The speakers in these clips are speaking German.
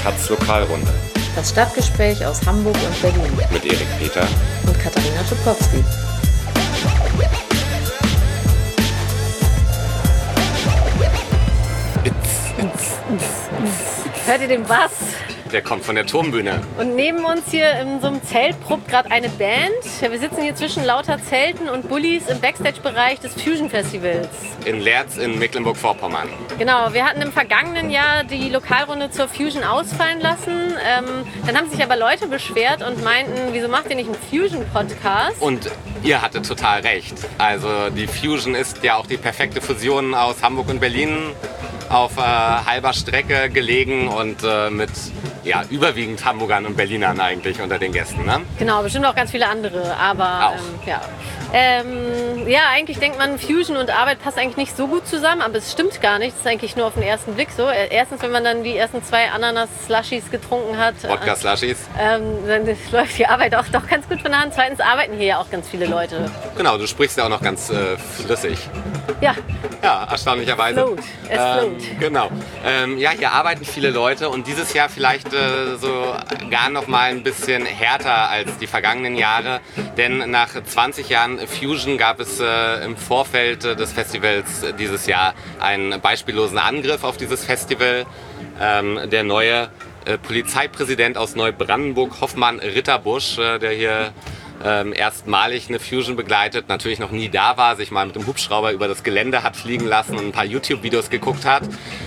Taz Lokalrunde. Das Stadtgespräch aus Hamburg und Berlin. Mit Erik Peter und Katharina Schupkowski. Hört ihr den Bass? Der kommt von der Turmbühne. Und neben uns hier in so einem Zelt probt gerade eine Band. Ja, wir sitzen hier zwischen lauter Zelten und Bullis im Backstage-Bereich des Fusion Festivals. In Leerz in Mecklenburg-Vorpommern. Genau, wir hatten im vergangenen Jahr die Lokalrunde zur Fusion ausfallen lassen. Dann haben sich aber Leute beschwert und meinten, wieso macht ihr nicht einen Fusion-Podcast? Und ihr hattet total recht. Also die Fusion ist ja auch die perfekte Fusion aus Hamburg und Berlin. Auf halber Strecke gelegen und mit überwiegend Hamburgern und Berlinern eigentlich unter den Gästen. Ne? Genau, bestimmt auch ganz viele andere, aber eigentlich denkt man, Fusion und Arbeit passt eigentlich nicht so gut zusammen, aber es stimmt gar nicht. Das ist eigentlich nur auf den ersten Blick so. Erstens, wenn man dann die ersten 2 Ananas-Slushies getrunken hat, Wodka-Slushies. Dann läuft die Arbeit auch doch ganz gut von der Hand. Zweitens arbeiten hier ja auch ganz viele Leute. Genau, du sprichst ja auch noch ganz flüssig. Ja. Ja, erstaunlicherweise. Es float. Genau. Hier arbeiten viele Leute und dieses Jahr vielleicht so gar noch mal ein bisschen härter als die vergangenen Jahre. Denn nach 20 Jahren Fusion gab es im Vorfeld des Festivals dieses Jahr einen beispiellosen Angriff auf dieses Festival. Der neue Polizeipräsident aus Neubrandenburg, Hoffmann Ritterbusch, der hier erstmalig eine Fusion begleitet, natürlich noch nie da war, sich mal mit dem Hubschrauber über das Gelände hat fliegen lassen und ein paar YouTube-Videos geguckt hat,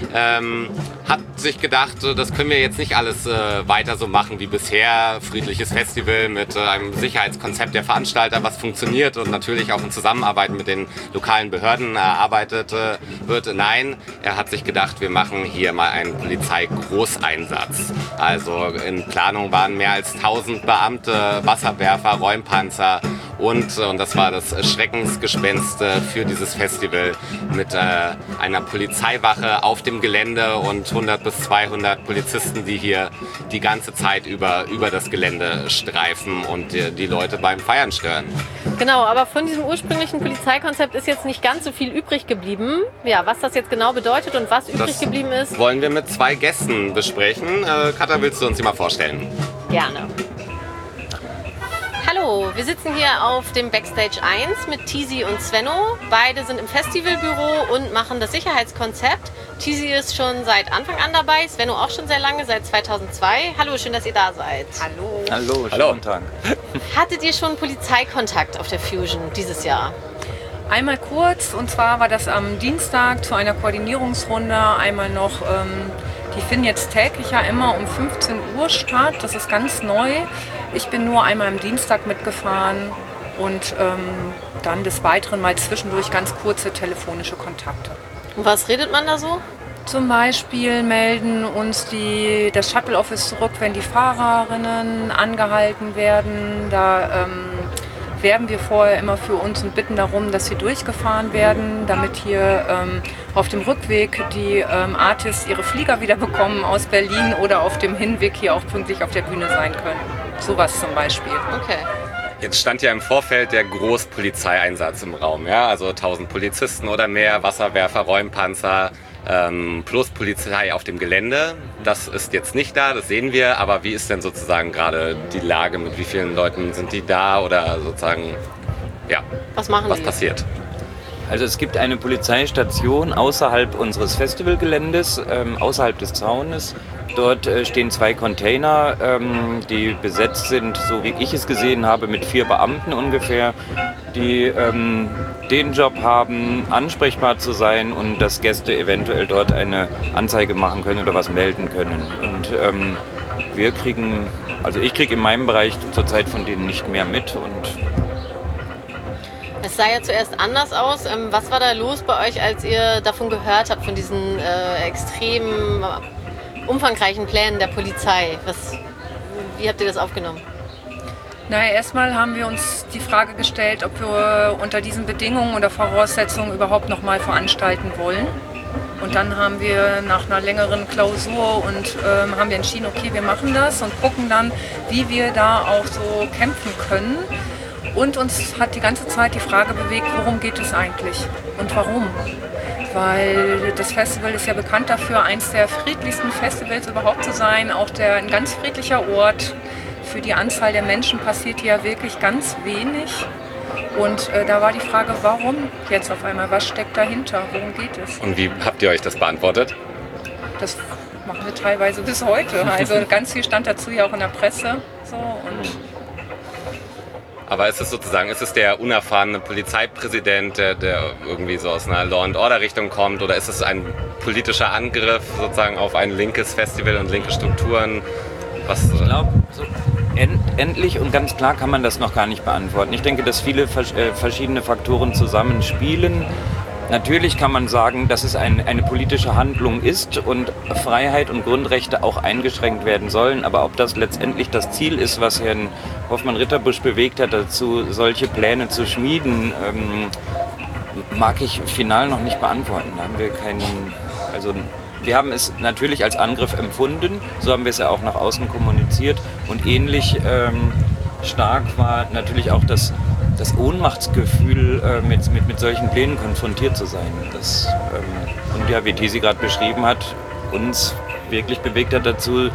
hat sich gedacht, das können wir jetzt nicht alles weiter so machen wie bisher. Friedliches Festival mit einem Sicherheitskonzept der Veranstalter, was funktioniert und natürlich auch in Zusammenarbeit mit den lokalen Behörden erarbeitet wird. Nein, er hat sich gedacht, wir machen hier mal einen Polizeigroßeinsatz. Also in Planung waren mehr als 1000 Beamte, Wasserwerfer, Räumpanzer und das war das Schreckensgespenst für dieses Festival mit einer Polizeiwache auf dem Gelände und 100 bis 200 Polizisten, die hier die ganze Zeit über das Gelände streifen und die Leute beim Feiern stören. Genau, aber von diesem ursprünglichen Polizeikonzept ist jetzt nicht ganz so viel übrig geblieben. Ja, was das jetzt genau bedeutet und was übrig geblieben ist, wollen wir mit 2 Gästen besprechen. Katha, willst du uns die mal vorstellen? Gerne. Hallo, wir sitzen hier auf dem Backstage 1 mit Tizi und Svenno. Beide sind im Festivalbüro und machen das Sicherheitskonzept. Tizi ist schon seit Anfang an dabei, Svenno auch schon sehr lange, seit 2002. Hallo, schön, dass ihr da seid. Hallo, schönen Tag. Hattet ihr schon Polizeikontakt auf der Fusion dieses Jahr? Einmal kurz, und zwar war das am Dienstag zu einer Koordinierungsrunde. Einmal noch, die finden jetzt täglich ja immer um 15 Uhr statt. Das ist ganz neu. Ich bin nur einmal am Dienstag mitgefahren und dann des Weiteren mal zwischendurch ganz kurze telefonische Kontakte. Und was redet man da so? Zum Beispiel melden uns das Shuttle-Office zurück, wenn die Fahrerinnen angehalten werden. Da werben wir vorher immer für uns und bitten darum, dass sie durchgefahren werden, damit hier auf dem Rückweg die Artists ihre Flieger wieder bekommen aus Berlin oder auf dem Hinweg hier auch pünktlich auf der Bühne sein können. Sowas zum Beispiel. Okay. Jetzt stand ja im Vorfeld der Großpolizeieinsatz im Raum, ja? Also 1000 Polizisten oder mehr, Wasserwerfer, Räumpanzer, plus Polizei auf dem Gelände. Das ist jetzt nicht da, das sehen wir, aber wie ist denn sozusagen gerade die Lage, mit wie vielen Leuten sind die da oder sozusagen, ja, was machen was die? Passiert? Also es gibt eine Polizeistation außerhalb unseres Festivalgeländes, außerhalb des Zaunes. Dort stehen 2 Container, die besetzt sind, so wie ich es gesehen habe, mit 4 Beamten ungefähr, die den Job haben, ansprechbar zu sein und dass Gäste eventuell dort eine Anzeige machen können oder was melden können. Und ich kriege in meinem Bereich zurzeit von denen nicht mehr mit. Es sah ja zuerst anders aus. Was war da los bei euch, als ihr davon gehört habt, von diesen extremen, umfangreichen Plänen der Polizei? Wie habt ihr das aufgenommen? Naja, erstmal haben wir uns die Frage gestellt, ob wir unter diesen Bedingungen oder Voraussetzungen überhaupt noch mal veranstalten wollen. Und dann haben wir nach einer längeren Klausur haben wir entschieden, okay, wir machen das und gucken dann, wie wir da auch so kämpfen können. Und uns hat die ganze Zeit die Frage bewegt, worum geht es eigentlich und warum? weil das Festival ist ja bekannt dafür, eins der friedlichsten Festivals überhaupt zu sein, auch ein ganz friedlicher Ort. Für die Anzahl der Menschen passiert hier wirklich ganz wenig. Und da war die Frage, warum jetzt auf einmal? Was steckt dahinter? Worum geht es? Und wie habt ihr euch das beantwortet? Das machen wir teilweise bis heute. Also ganz viel stand dazu ja auch in der Presse. So, und aber ist es der unerfahrene Polizeipräsident, der irgendwie so aus einer Law-and-Order-Richtung kommt, oder ist es ein politischer Angriff sozusagen auf ein linkes Festival und linke Strukturen? Ich glaube, so endlich und ganz klar kann man das noch gar nicht beantworten. Ich denke, dass viele verschiedene Faktoren zusammenspielen. Natürlich kann man sagen, dass es eine politische Handlung ist und Freiheit und Grundrechte auch eingeschränkt werden sollen. Aber ob das letztendlich das Ziel ist, was Herrn Hoffmann-Ritterbusch bewegt hat, dazu solche Pläne zu schmieden, mag ich final noch nicht beantworten. Da haben wir wir haben es natürlich als Angriff empfunden, so haben wir es ja auch nach außen kommuniziert. Und ähnlich stark war natürlich auch das Ohnmachtsgefühl, mit solchen Plänen konfrontiert zu sein. Und ja, wie Tisi gerade beschrieben hat, uns wirklich bewegt hat dazu,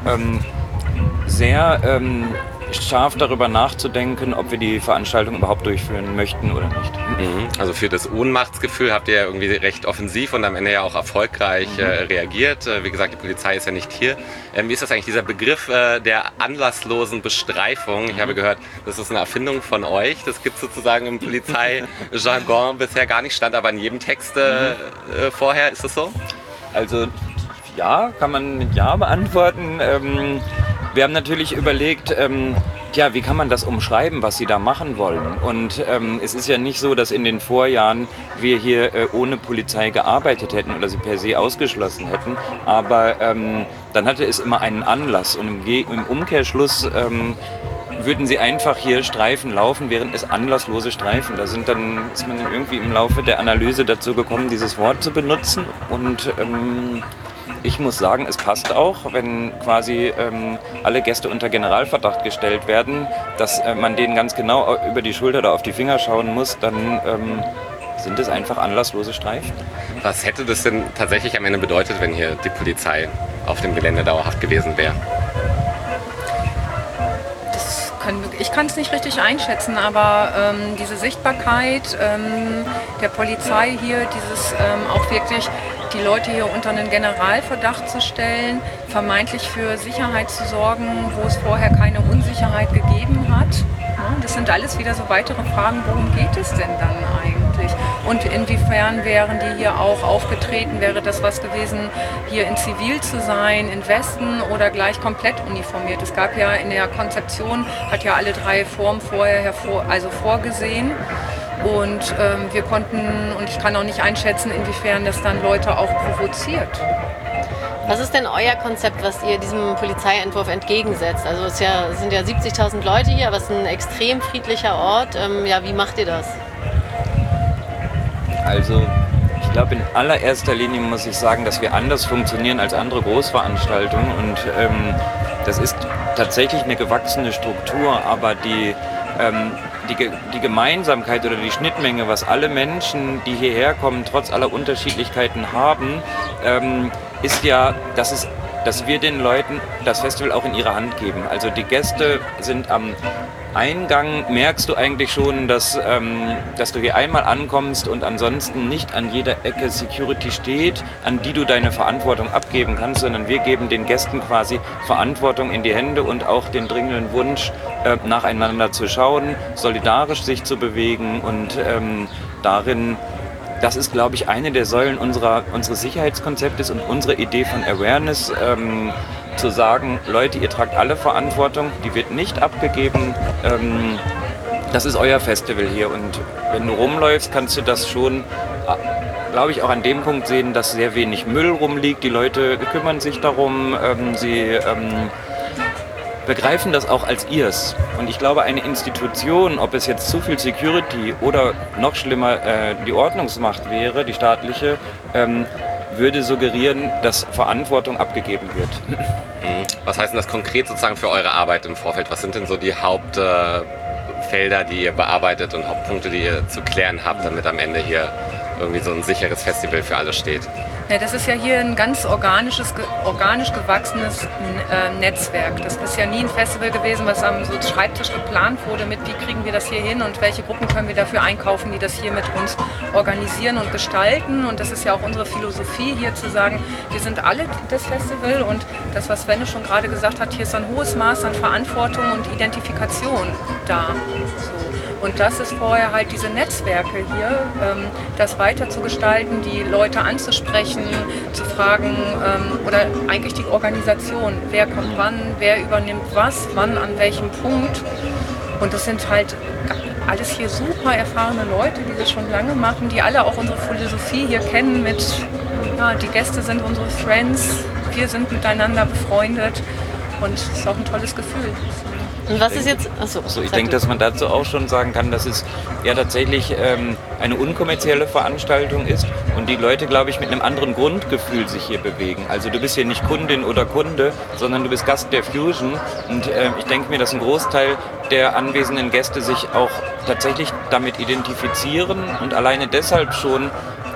sehr scharf darüber nachzudenken, ob wir die Veranstaltung überhaupt durchführen möchten oder nicht. Also für das Ohnmachtsgefühl habt ihr ja irgendwie recht offensiv und am Ende ja auch erfolgreich reagiert. Wie gesagt, die Polizei ist ja nicht hier. Wie ist das eigentlich, dieser Begriff der anlasslosen Bestreifung? Ich habe gehört, das ist eine Erfindung von euch. Das gibt es sozusagen im Polizeijargon bisher gar nicht, stand aber in jedem Text vorher. Ist das so? Also ja, kann man mit Ja beantworten. Wir haben natürlich überlegt, wie kann man das umschreiben, was Sie da machen wollen? Und es ist ja nicht so, dass in den Vorjahren wir hier ohne Polizei gearbeitet hätten oder sie per se ausgeschlossen hätten. Aber dann hatte es immer einen Anlass. Und im Umkehrschluss würden sie einfach hier Streifen laufen, während es anlasslose Streifen. Ist man dann irgendwie im Laufe der Analyse dazu gekommen, dieses Wort zu benutzen. Und ich muss sagen, es passt auch, wenn quasi alle Gäste unter Generalverdacht gestellt werden, dass man denen ganz genau über die Schulter oder auf die Finger schauen muss, dann sind es einfach anlasslose Streifen. Was hätte das denn tatsächlich am Ende bedeutet, wenn hier die Polizei auf dem Gelände dauerhaft gewesen wäre? Ich kann es nicht richtig einschätzen, aber diese Sichtbarkeit der Polizei hier, auch wirklich die Leute hier unter einen Generalverdacht zu stellen, vermeintlich für Sicherheit zu sorgen, wo es vorher keine Unsicherheit gegeben hat. Ja, das sind alles wieder so weitere Fragen, worum geht es denn dann eigentlich? Und inwiefern wären die hier auch aufgetreten? Wäre das was gewesen, hier in Zivil zu sein, in Westen oder gleich komplett uniformiert? Es gab ja in der Konzeption, hat ja alle drei Formen vorher vorgesehen. Und ich kann auch nicht einschätzen, inwiefern das dann Leute auch provoziert. Was ist denn euer Konzept, was ihr diesem Polizeientwurf entgegensetzt? Also es sind ja 70.000 Leute hier, aber es ist ein extrem friedlicher Ort. Wie macht ihr das? Also ich glaube, in allererster Linie muss ich sagen, dass wir anders funktionieren als andere Großveranstaltungen. Und das ist tatsächlich eine gewachsene Struktur, aber die Gemeinsamkeit oder die Schnittmenge, was alle Menschen, die hierher kommen, trotz aller Unterschiedlichkeiten haben, ist ja, dass wir den Leuten das Festival auch in ihre Hand geben. Also die Gäste sind am Eingang, merkst du eigentlich schon, dass du hier einmal ankommst und ansonsten nicht an jeder Ecke Security steht, an die du deine Verantwortung abgeben kannst, sondern wir geben den Gästen quasi Verantwortung in die Hände und auch den dringenden Wunsch, nacheinander zu schauen, solidarisch sich zu bewegen und darin, das ist, glaube ich, eine der Säulen unseres Sicherheitskonzeptes und unsere Idee von Awareness, zu sagen, Leute, ihr tragt alle Verantwortung, die wird nicht abgegeben, das ist euer Festival hier und wenn du rumläufst, kannst du das schon, glaube ich, auch an dem Punkt sehen, dass sehr wenig Müll rumliegt, die Leute kümmern sich darum, sie begreifen das auch als ihrs. Und ich glaube, eine Institution, ob es jetzt zu viel Security oder noch schlimmer die Ordnungsmacht wäre, die staatliche, würde suggerieren, dass Verantwortung abgegeben wird. Was heißt denn das konkret sozusagen für eure Arbeit im Vorfeld? Was sind denn so die Hauptfelder, die ihr bearbeitet und Hauptpunkte, die ihr zu klären habt, damit am Ende hier irgendwie so ein sicheres Festival für alle steht. Ja, das ist ja hier ein ganz organisch gewachsenes Netzwerk. Das ist ja nie ein Festival gewesen, was am so Schreibtisch geplant wurde mit, wie kriegen wir das hier hin und welche Gruppen können wir dafür einkaufen, die das hier mit uns organisieren und gestalten. Und das ist ja auch unsere Philosophie hier zu sagen, wir sind alle das Festival und das, was Svenne schon gerade gesagt hat, hier ist ein hohes Maß an Verantwortung und Identifikation da. So. Und das ist vorher halt diese Netzwerke hier, das weiter zu gestalten, die Leute anzusprechen, zu fragen oder eigentlich die Organisation, wer kommt wann, wer übernimmt was, wann, an welchem Punkt. Und das sind halt alles hier super erfahrene Leute, die das schon lange machen, die alle auch unsere Philosophie hier kennen mit, ja, die Gäste sind unsere Friends, wir sind miteinander befreundet und es ist auch ein tolles Gefühl. Und was ist jetzt... Also ich denke, dass man dazu auch schon sagen kann, dass es ja tatsächlich eine unkommerzielle Veranstaltung ist und die Leute, glaube ich, mit einem anderen Grundgefühl sich hier bewegen. Also du bist hier nicht Kundin oder Kunde, sondern du bist Gast der Fusion und ich denke mir, dass ein Großteil der anwesenden Gäste sich auch tatsächlich damit identifizieren und alleine deshalb schon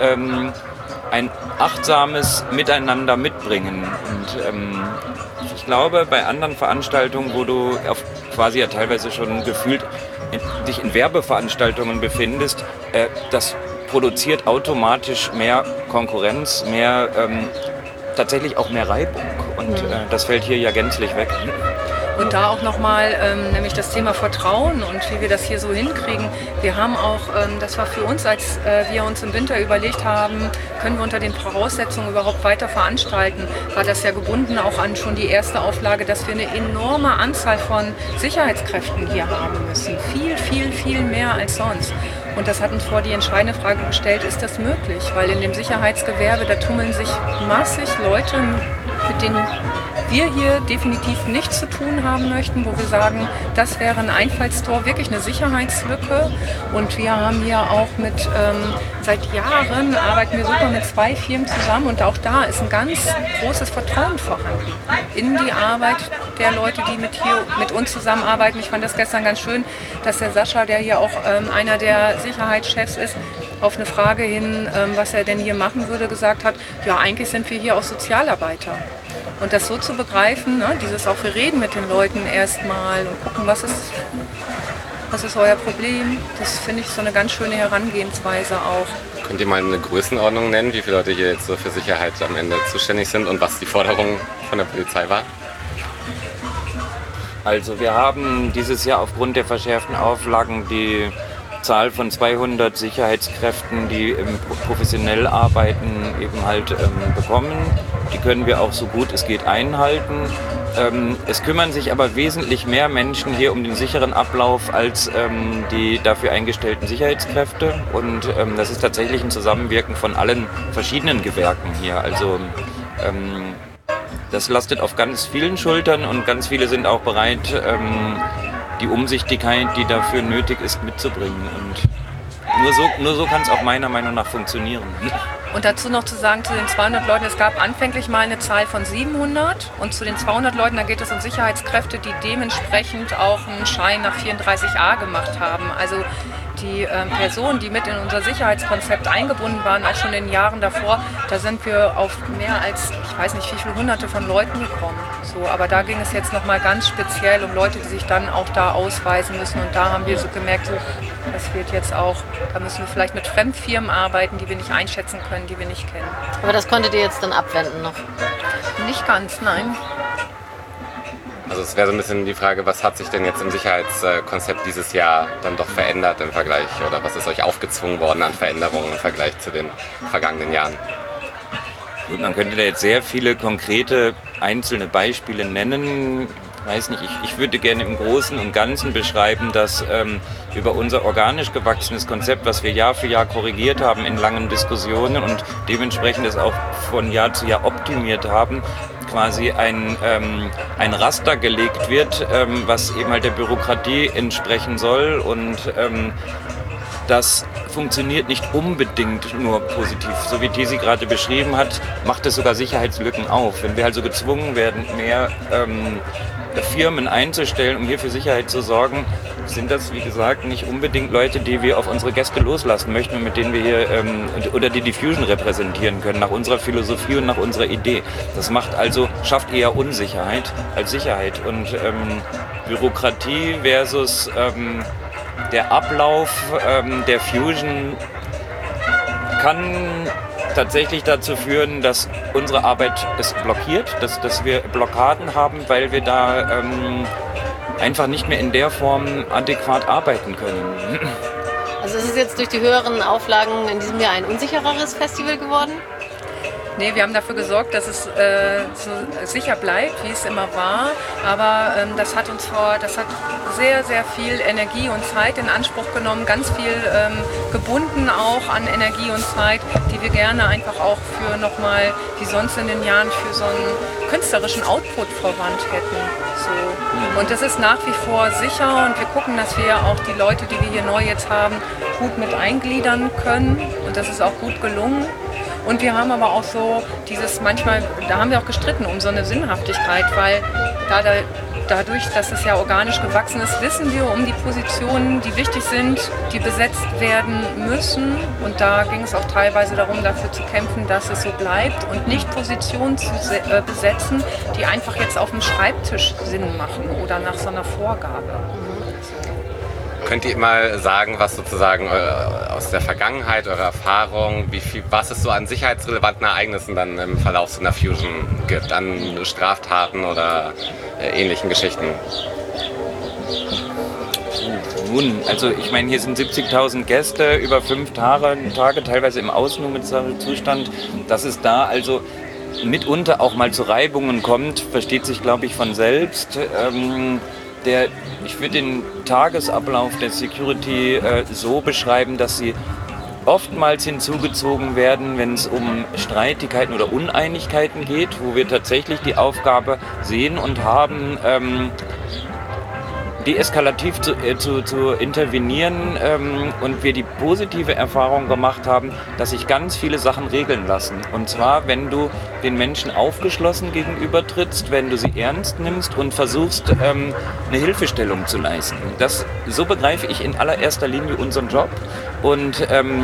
ein achtsames Miteinander mitbringen. Und ich glaube, bei anderen Veranstaltungen, wo du quasi ja teilweise schon gefühlt dich in Werbeveranstaltungen befindest, das produziert automatisch mehr Konkurrenz, mehr tatsächlich auch mehr Reibung. Und das fällt hier ja gänzlich weg. Und da auch nochmal nämlich das Thema Vertrauen und wie wir das hier so hinkriegen. Wir haben auch, das war für uns, als wir uns im Winter überlegt haben, können wir unter den Voraussetzungen überhaupt weiter veranstalten, war das ja gebunden auch an schon die erste Auflage, dass wir eine enorme Anzahl von Sicherheitskräften hier haben müssen. Viel, viel, viel mehr als sonst. Und das hat uns vor die entscheidende Frage gestellt, ist das möglich? Weil in dem Sicherheitsgewerbe, da tummeln sich massig Leute, mit denen wir hier definitiv nichts zu tun haben möchten, wo wir sagen, das wäre ein Einfallstor, wirklich eine Sicherheitslücke. Und wir haben hier auch seit Jahren arbeiten wir super mit 2 Firmen zusammen und auch da ist ein ganz großes Vertrauen vorhanden in die Arbeit der Leute, die mit uns zusammenarbeiten. Ich fand das gestern ganz schön, dass der Sascha, der hier auch einer der Sicherheitschefs ist, auf eine Frage hin, was er denn hier machen würde, gesagt hat, ja, eigentlich sind wir hier auch Sozialarbeiter. Und das so zu begreifen, ne, dieses auch, wir reden mit den Leuten erstmal und gucken, was ist euer Problem, das finde ich so eine ganz schöne Herangehensweise auch. Könnt ihr mal eine Größenordnung nennen, wie viele Leute hier jetzt so für Sicherheit am Ende zuständig sind und was die Forderung von der Polizei war? Also wir haben dieses Jahr aufgrund der verschärften Auflagen die Zahl von 200 Sicherheitskräften, die professionell arbeiten, eben halt bekommen. Die können wir auch so gut es geht einhalten. Es kümmern sich aber wesentlich mehr Menschen hier um den sicheren Ablauf als die dafür eingestellten Sicherheitskräfte. Und das ist tatsächlich ein Zusammenwirken von allen verschiedenen Gewerken hier. Also das lastet auf ganz vielen Schultern und ganz viele sind auch bereit, die Umsichtigkeit, die dafür nötig ist, mitzubringen. Und nur so kann es auch meiner Meinung nach funktionieren. Und dazu noch zu sagen, zu den 200 Leuten, es gab anfänglich mal eine Zahl von 700 und zu den 200 Leuten, da geht es um Sicherheitskräfte, die dementsprechend auch einen Schein nach 34a gemacht haben. Also die Personen, die mit in unser Sicherheitskonzept eingebunden waren, auch schon in den Jahren davor, da sind wir auf mehr als, ich weiß nicht wie viele Hunderte von Leuten gekommen. So, aber da ging es jetzt nochmal ganz speziell um Leute, die sich dann auch da ausweisen müssen. Und da haben wir so gemerkt, so, das wird jetzt auch, da müssen wir vielleicht mit Fremdfirmen arbeiten, die wir nicht einschätzen können, die wir nicht kennen. Aber das konntet ihr jetzt dann abwenden noch? Nicht ganz, nein. Also es wäre so ein bisschen die Frage, was hat sich denn jetzt im Sicherheitskonzept dieses Jahr dann doch verändert im Vergleich oder was ist euch aufgezwungen worden an Veränderungen im Vergleich zu den vergangenen Jahren? Gut, man könnte da jetzt sehr viele konkrete einzelne Beispiele nennen. Weiß nicht, ich würde gerne im Großen und Ganzen beschreiben, dass über unser organisch gewachsenes Konzept, was wir Jahr für Jahr korrigiert haben in langen Diskussionen und dementsprechend es auch von Jahr zu Jahr optimiert haben, quasi ein Raster gelegt wird, was eben halt der Bürokratie entsprechen soll und das funktioniert nicht unbedingt nur positiv. So wie Tesi gerade beschrieben hat, macht es sogar Sicherheitslücken auf. Wenn wir also gezwungen werden, mehr Firmen einzustellen, um hier für Sicherheit zu sorgen, sind das, wie gesagt, nicht unbedingt Leute, die wir auf unsere Gäste loslassen möchten und mit denen wir hier oder die Fusion repräsentieren können, nach unserer Philosophie und nach unserer Idee. Das schafft eher Unsicherheit als Sicherheit. Und Bürokratie versus der Ablauf der Fusion kann tatsächlich dazu führen, dass unsere Arbeit es blockiert, dass wir Blockaden haben, weil wir da einfach nicht mehr in der Form adäquat arbeiten können. Also ist es jetzt durch die höheren Auflagen in diesem Jahr ein unsichereres Festival geworden? Nee, wir haben dafür gesorgt, dass es so sicher bleibt, wie es immer war. Aber das hat sehr, sehr viel Energie und Zeit in Anspruch genommen. Ganz viel gebunden auch an Energie und Zeit, die wir gerne einfach auch für nochmal, wie sonst in den Jahren, für so einen künstlerischen Output verwandt hätten. So. Und das ist nach wie vor sicher und wir gucken, dass wir auch die Leute, die wir hier neu jetzt haben, gut mit eingliedern können. Und das ist auch gut gelungen. Und wir haben aber auch so manchmal, da haben wir auch gestritten um so eine Sinnhaftigkeit, weil dadurch, dass es ja organisch gewachsen ist, wissen wir um die Positionen, die wichtig sind, die besetzt werden müssen. Und da ging es auch teilweise darum, dafür zu kämpfen, dass es so bleibt und nicht Positionen zu besetzen, die einfach jetzt auf dem Schreibtisch Sinn machen oder nach so einer Vorgabe. Könnt ihr mal sagen, was sozusagen aus der Vergangenheit, eure Erfahrung, was es so an sicherheitsrelevanten Ereignissen dann im Verlauf so einer Fusion gibt, an Straftaten oder ähnlichen Geschichten? Nun, also ich meine, hier sind 70.000 Gäste über 5 Tage, teilweise im Ausnahmezustand. Dass es da also mitunter auch mal zu Reibungen kommt, versteht sich, glaube ich, von selbst. Ich würde den Tagesablauf der Security so beschreiben, dass sie oftmals hinzugezogen werden, wenn es um Streitigkeiten oder Uneinigkeiten geht, wo wir tatsächlich die Aufgabe sehen und haben, deeskalativ zu intervenieren und wir die positive Erfahrung gemacht haben, dass sich ganz viele Sachen regeln lassen. Und zwar, wenn du den Menschen aufgeschlossen gegenübertrittst, wenn du sie ernst nimmst und versuchst, eine Hilfestellung zu leisten. So begreife ich in allererster Linie unseren Job und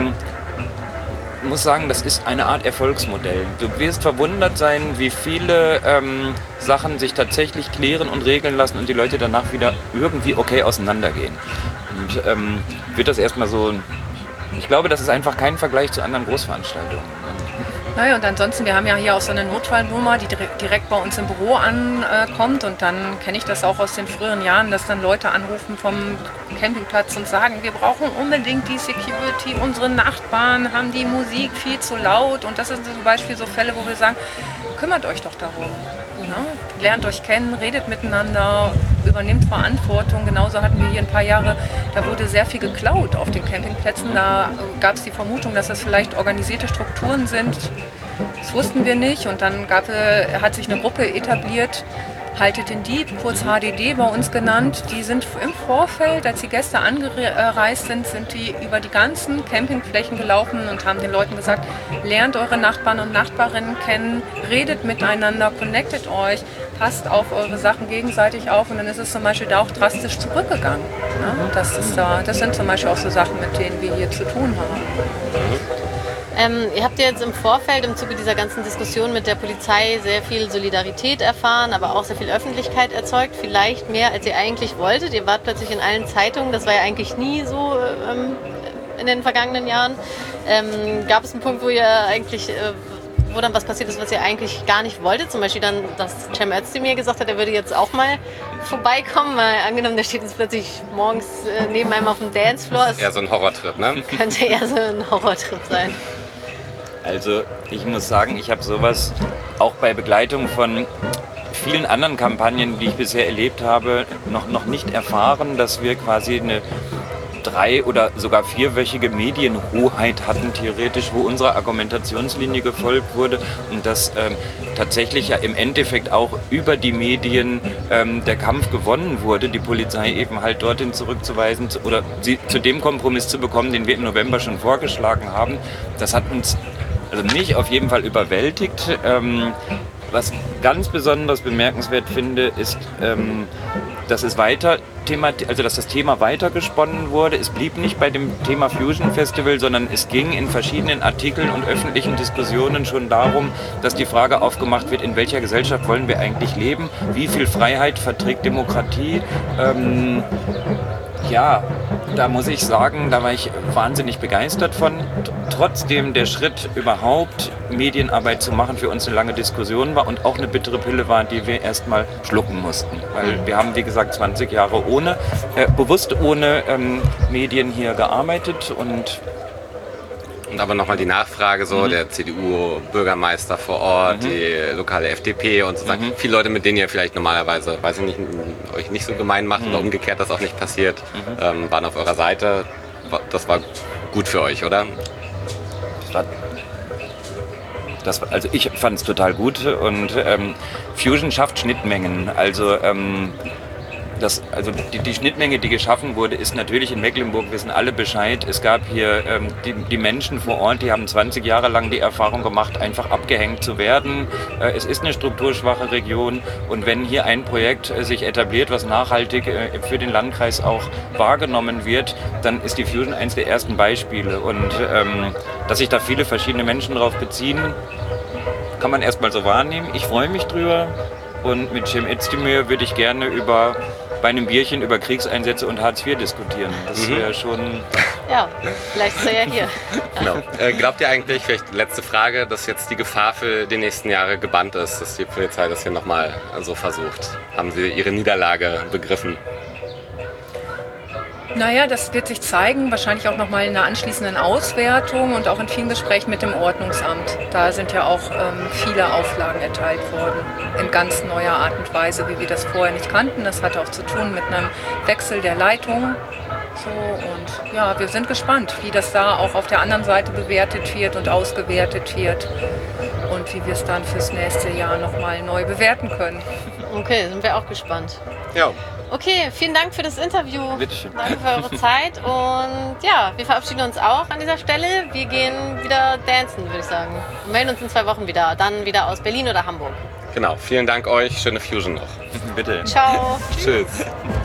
muss sagen, das ist eine Art Erfolgsmodell. Du wirst verwundert sein, wie viele Sachen sich tatsächlich klären und regeln lassen und die Leute danach wieder irgendwie okay auseinandergehen. Und wird das erstmal so, ich glaube, das ist einfach kein Vergleich zu anderen Großveranstaltungen. Naja, und ansonsten, wir haben ja hier auch so eine Notfallnummer, die direkt bei uns im Büro ankommt. Und dann kenne ich das auch aus den früheren Jahren, dass dann Leute anrufen vom Campingplatz und sagen, wir brauchen unbedingt die Security, unsere Nachbarn haben die Musik viel zu laut. Und das sind zum Beispiel so Fälle, wo wir sagen, kümmert euch doch darum. Ne? Lernt euch kennen, redet miteinander, übernimmt Verantwortung. Genauso hatten wir hier ein paar Jahre, da wurde sehr viel geklaut auf den Campingplätzen. Da gab es die Vermutung, dass das vielleicht organisierte Strukturen sind. Das wussten wir nicht und dann hat sich eine Gruppe etabliert, Haltet den Dieb, kurz HDD bei uns genannt. Die sind im Vorfeld, als die Gäste angereist sind, sind die über die ganzen Campingflächen gelaufen und haben den Leuten gesagt, lernt eure Nachbarn und Nachbarinnen kennen, redet miteinander, connectet euch, passt auf eure Sachen gegenseitig auf und dann ist es zum Beispiel da auch drastisch zurückgegangen. Ne? Das sind zum Beispiel auch so Sachen, mit denen wir hier zu tun haben. Ihr habt ja jetzt im Vorfeld, im Zuge dieser ganzen Diskussion mit der Polizei sehr viel Solidarität erfahren, aber auch sehr viel Öffentlichkeit erzeugt, vielleicht mehr als ihr eigentlich wolltet. Ihr wart plötzlich in allen Zeitungen, das war ja eigentlich nie so in den vergangenen Jahren. Gab es einen Punkt, wo ihr eigentlich, wo dann was passiert ist, was ihr eigentlich gar nicht wolltet? Zum Beispiel dann, dass Cem Özdemir gesagt hat, er würde jetzt auch mal vorbeikommen, weil angenommen, der steht jetzt plötzlich morgens neben einem auf dem Dancefloor. Eher so ein Horrortrip, ne? Könnte eher so ein Horrortrip sein. Also ich muss sagen, ich habe sowas auch bei Begleitung von vielen anderen Kampagnen, die ich bisher erlebt habe, noch nicht erfahren, dass wir quasi eine 3- oder sogar 4-wöchige Medienhoheit hatten, theoretisch, wo unserer Argumentationslinie gefolgt wurde und dass tatsächlich ja im Endeffekt auch über die Medien der Kampf gewonnen wurde, die Polizei eben halt dorthin zurückzuweisen oder sie zu dem Kompromiss zu bekommen, den wir im November schon vorgeschlagen haben. Das hat uns, also mich auf jeden Fall überwältigt. Was ganz besonders bemerkenswert finde, ist, dass es dass das Thema weitergesponnen wurde. Es blieb nicht bei dem Thema Fusion Festival, sondern es ging in verschiedenen Artikeln und öffentlichen Diskussionen schon darum, dass die Frage aufgemacht wird, in welcher Gesellschaft wollen wir eigentlich leben, wie viel Freiheit verträgt Demokratie. Ja, da muss ich sagen, da war ich wahnsinnig begeistert von. Trotzdem der Schritt überhaupt, Medienarbeit zu machen, für uns eine lange Diskussion war und auch eine bittere Pille war, die wir erstmal schlucken mussten. Weil wir haben, wie gesagt, 20 Jahre bewusst ohne Medien hier gearbeitet und aber nochmal die Nachfrage so, der CDU-Bürgermeister vor Ort, die lokale FDP und so weiter. Viele Leute, mit denen ihr vielleicht normalerweise, weiß ich nicht, euch nicht so gemein macht oder umgekehrt, das auch nicht passiert, waren auf eurer Seite. Das war gut für euch, oder? Also ich fand es total gut und Fusion schafft Schnittmengen. Also die Schnittmenge, die geschaffen wurde, ist natürlich in Mecklenburg, wissen alle Bescheid. Es gab hier die Menschen vor Ort, die haben 20 Jahre lang die Erfahrung gemacht, einfach abgehängt zu werden. Es ist eine strukturschwache Region und wenn hier ein Projekt sich etabliert, was nachhaltig für den Landkreis auch wahrgenommen wird, dann ist die Fusion eines der ersten Beispiele. Und dass sich da viele verschiedene Menschen drauf beziehen, kann man erstmal so wahrnehmen. Ich freue mich drüber und mit Cem Özdemir würde ich gerne bei einem Bierchen über Kriegseinsätze und Hartz IV diskutieren. Das wäre schon... Ja, vielleicht ist er ja hier. Genau. Glaubt ihr eigentlich, vielleicht letzte Frage, dass jetzt die Gefahr für die nächsten Jahre gebannt ist, dass die Polizei das hier nochmal so versucht? Haben Sie Ihre Niederlage begriffen? Naja, das wird sich zeigen, wahrscheinlich auch nochmal in einer anschließenden Auswertung und auch in vielen Gesprächen mit dem Ordnungsamt. Da sind ja auch viele Auflagen erteilt worden, in ganz neuer Art und Weise, wie wir das vorher nicht kannten. Das hatte auch zu tun mit einem Wechsel der Leitung. So, und ja, wir sind gespannt, wie das da auch auf der anderen Seite bewertet wird und ausgewertet wird und wie wir es dann fürs nächste Jahr nochmal neu bewerten können. Okay, sind wir auch gespannt. Ja. Okay, vielen Dank für das Interview. Bitteschön. Danke für eure Zeit und ja, wir verabschieden uns auch an dieser Stelle. Wir gehen wieder dancen, würde ich sagen. Wir melden uns in 2 Wochen wieder, dann wieder aus Berlin oder Hamburg. Genau, vielen Dank euch, schöne Fusion noch. Bitte. Ciao. Tschüss.